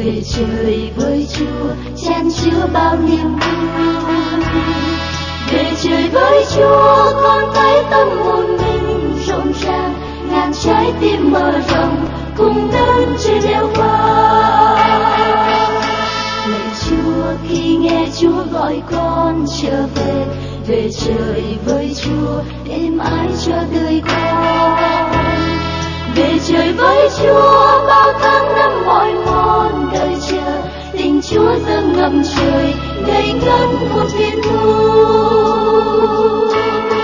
về trời với Chúa chan chứa bao niềm vui. Về trời với Chúa con thấy tâm hồn mình rộn ràng, ngàn trái tim mở rộng cùng đến trời leo qua. Lạy Chúa khi nghe Chúa gọi con trở về, về trời với Chúa êm ái cho đời con. Về trời với Chúa bao tháng năm mỏi mòn đợi chờ, tình Chúa dâng ngập trời ngây ngất một viên vui.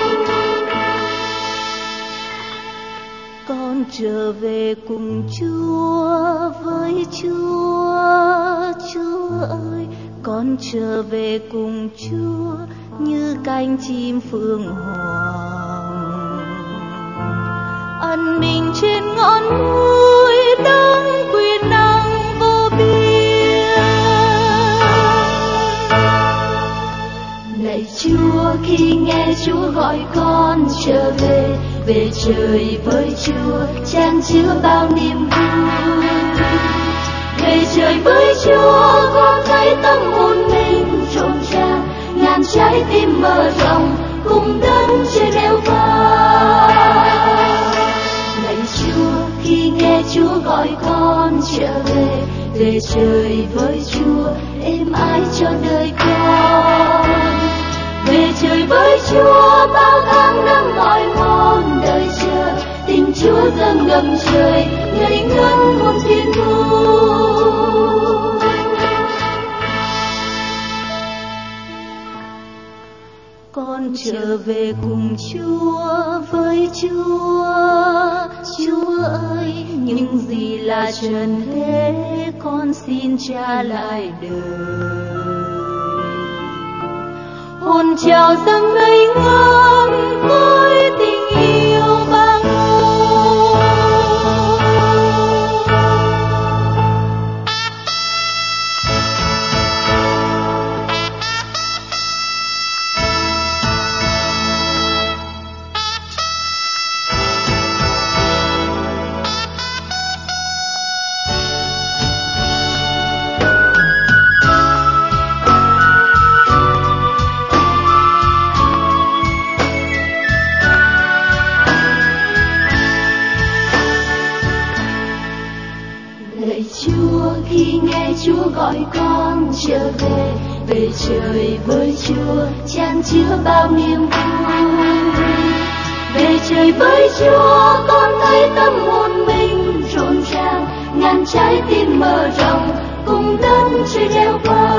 Con trở về cùng Chúa với Chúa, Chúa ơi, con trở về cùng Chúa như cánh chim phượng hoàng. Ân mình trên ngọn núi đấng quyền năng vô biên. Lạy Chúa khi nghe Chúa gọi con trở về, về trời với Chúa chan chứa bao niềm vui. Về trời với Chúa con thấy tâm hồn mình rộn ràng, ngàn trái tim mở rộng cùng đến trời leo qua. Lạy Chúa khi nghe Chúa gọi con trở về, về trời với Chúa êm ái cho đời con. Về trời với Chúa bao tháng năm mỏi mòn đợi chờ, tình Chúa dâng ngập trời ngây ngất một viên vui. Con trở về cùng Chúa với Chúa, Chúa ơi, những gì là trần thế con xin trả lại đời. Hồn trào dâng ngây ngất với tình yêu bao ngôn. Chúa gọi con trở về, về trời với Chúa chan chứa bao niềm vui. Về trời với Chúa con thấy tâm hồn mình rộn ràng, ngàn trái tim mở rộng cùng đến trời leo qua.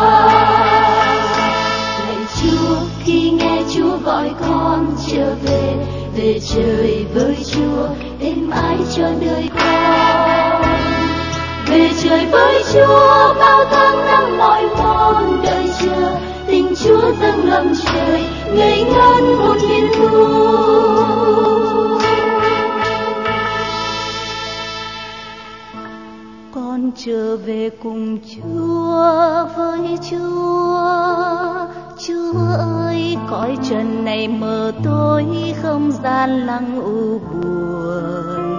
Lạy Chúa khi nghe Chúa gọi con trở về, về trời với Chúa êm ái cho đời con. Về trời với Chúa bao tháng năm mỏi mòn đợi chờ, tình Chúa dâng ngập trời ngây ngất một niềm vui. Con trở về cùng Chúa với Chúa, Chúa ơi, cõi trần này mờ tối, không gian lặng u buồn.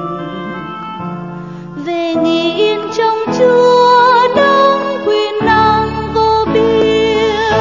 Về nghỉ yên trong Chúa đấng quyền năng vô biên.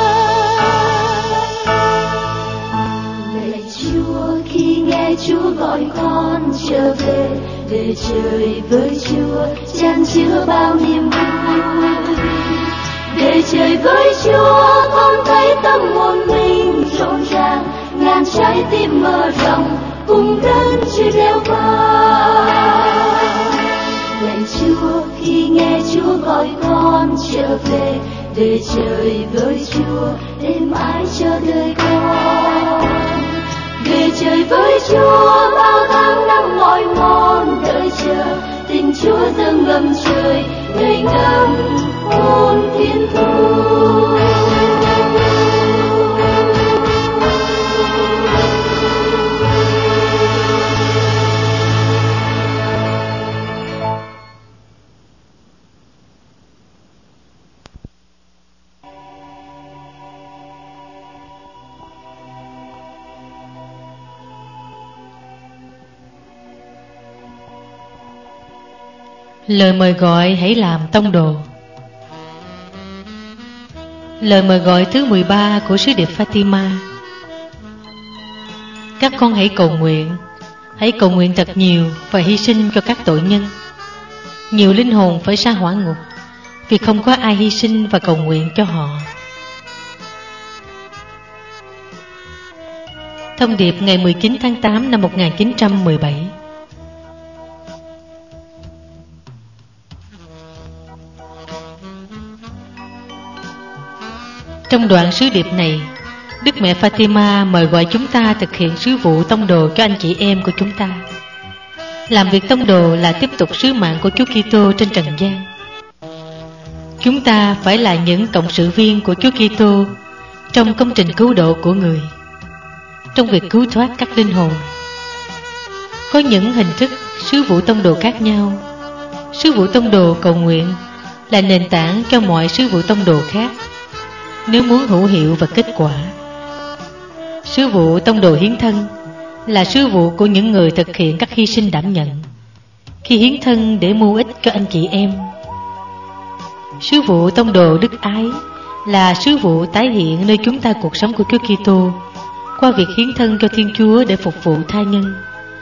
Lạy Chúa khi nghe Chúa gọi con trở về, về trời với Chúa chan chứa bao niềm vui. Về trời với Chúa con thấy tâm hồn mình rộn ràng, ngàn trái tim mở rộng cùng đến trời leo qua. Lạy Chúa khi nghe Chúa gọi con trở về, về trời với Chúa êm ái cho đời con. Về trời với Chúa bao tháng năm mỏi mòn đợi chờ, tình Chúa dâng ngập trời ngây ngất muôn thiên thu. Lời mời gọi hãy làm tông đồ. Lời mời gọi thứ 13 của sứ điệp Fatima. Các con hãy cầu nguyện thật nhiều và hy sinh cho các tội nhân. Nhiều linh hồn phải sa hỏa ngục vì không có ai hy sinh và cầu nguyện cho họ. Thông điệp ngày 19 tháng 8 năm 1917. Trong đoạn sứ điệp này, Đức Mẹ Fatima mời gọi chúng ta thực hiện sứ vụ tông đồ cho anh chị em của chúng ta. Làm việc tông đồ là tiếp tục sứ mạng của Chúa Kitô trên trần gian. Chúng ta phải là những cộng sự viên của Chúa Kitô trong công trình cứu độ của người, trong việc cứu thoát các linh hồn. Có những hình thức sứ vụ tông đồ khác nhau. Sứ vụ tông đồ cầu nguyện là nền tảng cho mọi sứ vụ tông đồ khác nếu muốn hữu hiệu và kết quả. Sứ vụ tông đồ hiến thân là sứ vụ của những người thực hiện các hy sinh đảm nhận khi hiến thân để mưu ích cho anh chị em. Sứ vụ tông đồ đức ái là sứ vụ tái hiện nơi chúng ta cuộc sống của Chúa Kitô qua việc hiến thân cho Thiên Chúa để phục vụ tha nhân.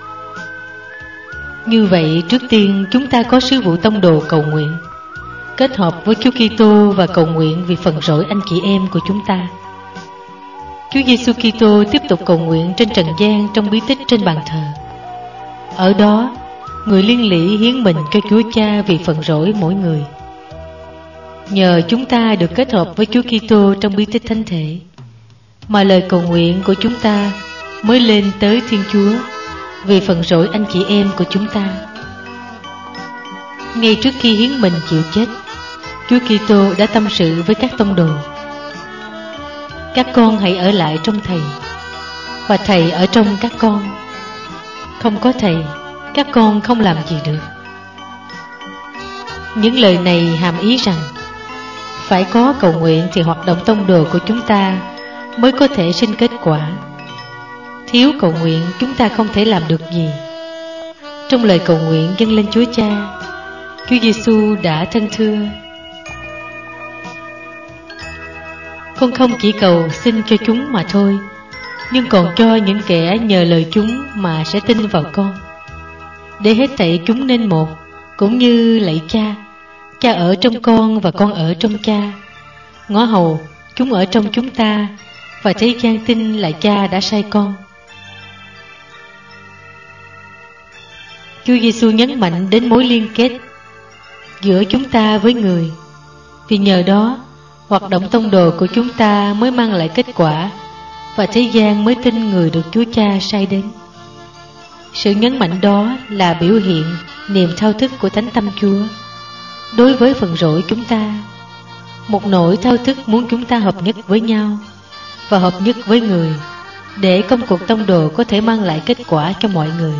Như vậy, trước tiên chúng ta có sứ vụ tông đồ cầu nguyện, kết hợp với Chúa Kitô và cầu nguyện vì phần rỗi anh chị em của chúng ta. Chúa Giêsu Kitô tiếp tục cầu nguyện trên trần gian trong bí tích trên bàn thờ. Ở đó, người liên lỉ hiến mình cho Chúa Cha vì phần rỗi mỗi người. Nhờ chúng ta được kết hợp với Chúa Kitô trong bí tích thánh thể, mà lời cầu nguyện của chúng ta mới lên tới Thiên Chúa vì phần rỗi anh chị em của chúng ta. Ngay trước khi hiến mình chịu chết, Chúa Kitô đã tâm sự với các tông đồ: các con hãy ở lại trong Thầy, và Thầy ở trong các con. Không có Thầy, các con không làm gì được. Những lời này hàm ý rằng phải có cầu nguyện thì hoạt động tông đồ của chúng ta mới có thể sinh kết quả. Thiếu cầu nguyện chúng ta không thể làm được gì. Trong lời cầu nguyện dâng lên Chúa Cha, Chúa Giêsu đã thân thưa: con không chỉ cầu xin cho chúng mà thôi, nhưng còn cho những kẻ nhờ lời chúng mà sẽ tin vào con, để hết thảy chúng nên một, cũng như lạy Cha, Cha ở trong con và con ở trong Cha. Ngõ hầu chúng ở trong chúng ta, và thế gian tin là Cha đã sai con. Chúa Giêsu nhấn mạnh đến mối liên kết giữa chúng ta với người, vì nhờ đó hoạt động tông đồ của chúng ta mới mang lại kết quả, và thế gian mới tin người được Chúa Cha sai đến. Sự nhấn mạnh đó là biểu hiện niềm thao thức của Thánh Tâm Chúa đối với phần rỗi chúng ta, một nỗi thao thức muốn chúng ta hợp nhất với nhau và hợp nhất với người, để công cuộc tông đồ có thể mang lại kết quả cho mọi người.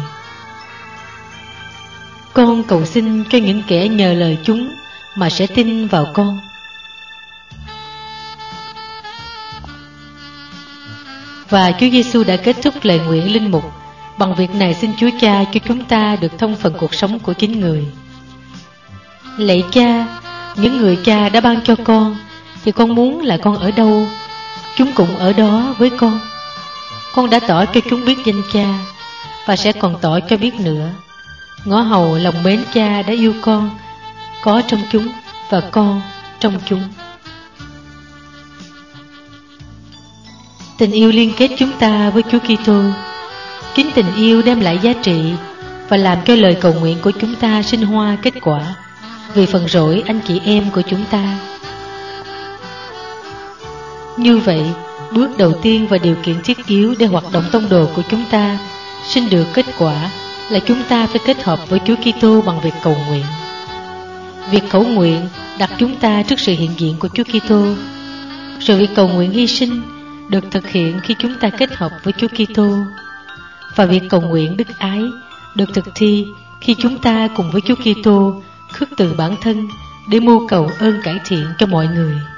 Con cầu xin cho những kẻ nhờ lời chúng mà sẽ tin vào con. Và Chúa Giêsu đã kết thúc lời nguyện linh mục bằng việc này xin Chúa Cha cho chúng ta được thông phần cuộc sống của chính người. Lạy Cha, những người Cha đã ban cho con thì con muốn là con ở đâu, chúng cũng ở đó với con. Con đã tỏ cho chúng biết danh Cha, và sẽ còn tỏ cho biết nữa. Ngõ hầu lòng mến Cha đã yêu con, có trong chúng và con trong chúng. Tình yêu liên kết chúng ta với Chúa Kitô. Chính tình yêu đem lại giá trị và làm cho lời cầu nguyện của chúng ta sinh hoa kết quả vì phần rỗi anh chị em của chúng ta. Như vậy, bước đầu tiên và điều kiện thiết yếu để hoạt động tông đồ của chúng ta sinh được kết quả là chúng ta phải kết hợp với Chúa Kitô bằng việc cầu nguyện. Việc cầu nguyện đặt chúng ta trước sự hiện diện của Chúa Kitô, rồi việc cầu nguyện hy sinh được thực hiện khi chúng ta kết hợp với Chúa Kitô, và việc cầu nguyện đức ái được thực thi khi chúng ta cùng với Chúa Kitô khước từ bản thân để mưu cầu ơn cải thiện cho mọi người.